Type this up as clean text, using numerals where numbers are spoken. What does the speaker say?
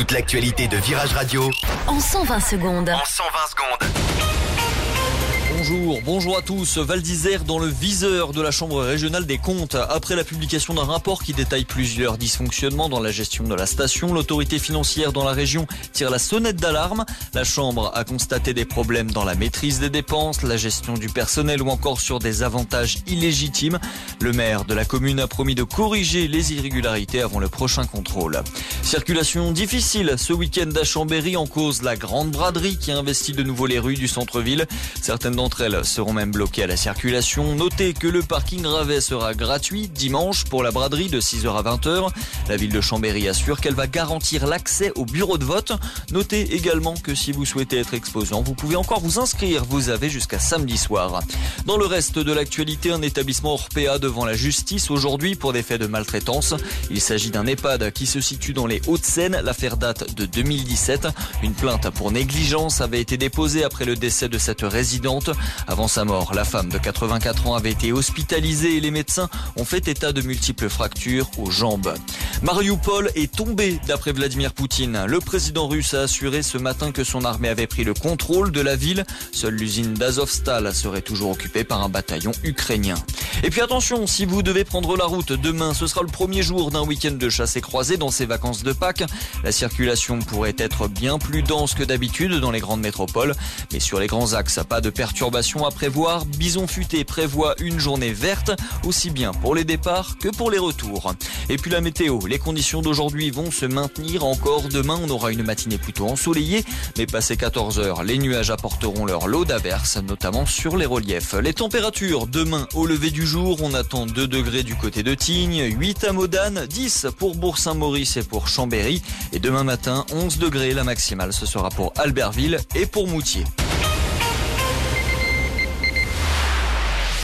Toute l'actualité de Virage Radio en 120 secondes. Bonjour à tous. Val d'Isère dans le viseur de la Chambre régionale des comptes. Après la publication d'un rapport qui détaille plusieurs dysfonctionnements dans la gestion de la station, l'autorité financière dans la région tire la sonnette d'alarme. La Chambre a constaté des problèmes dans la maîtrise des dépenses, la gestion du personnel ou encore sur des avantages illégitimes. Le maire de la commune a promis de corriger les irrégularités avant le prochain contrôle. Circulation difficile ce week-end à Chambéry, en cause la grande braderie qui investit de nouveau les rues du centre-ville. Certaines d'entre elles seront même bloquées à la circulation. Notez que le parking Ravet sera gratuit dimanche pour la braderie de 6h à 20h. La ville de Chambéry assure qu'elle va garantir l'accès au bureau de vote. Notez également que si vous souhaitez être exposant, vous pouvez encore vous inscrire. Vous avez jusqu'à samedi soir. Dans le reste de l'actualité, un établissement Orpea devant la justice aujourd'hui pour des faits de maltraitance. Il s'agit d'un EHPAD qui se situe dans les Hauts-de-Seine. L'affaire date de 2017. Une plainte pour négligence avait été déposée après le décès de cette résidente. Avant sa mort, la femme de 84 ans avait été hospitalisée et les médecins ont fait état de multiples fractures aux jambes. Marioupol est tombé d'après Vladimir Poutine. Le président russe a assuré ce matin que son armée avait pris le contrôle de la ville. Seule l'usine d'Azovstal serait toujours occupée par un bataillon ukrainien. Et puis attention, si vous devez prendre la route demain, ce sera le premier jour d'un week-end de chasse et croisée dans ces vacances de Pâques. La circulation pourrait être bien plus dense que d'habitude dans les grandes métropoles. Mais sur les grands axes, pas de perturbations à prévoir. Bison Futé prévoit une journée verte, aussi bien pour les départs que pour les retours. Et puis la météo, les conditions d'aujourd'hui vont se maintenir encore. Demain, on aura une matinée plutôt ensoleillée, mais passé 14h, les nuages apporteront leur lot d'averses, notamment sur les reliefs. Les températures, demain, au lever du jour, on attend 2 degrés du côté de Tignes, 8 à Modane, 10 pour Bourg-Saint-Maurice et pour Chambéry. Et demain matin, 11 degrés, la maximale, ce sera pour Albertville et pour Moutier.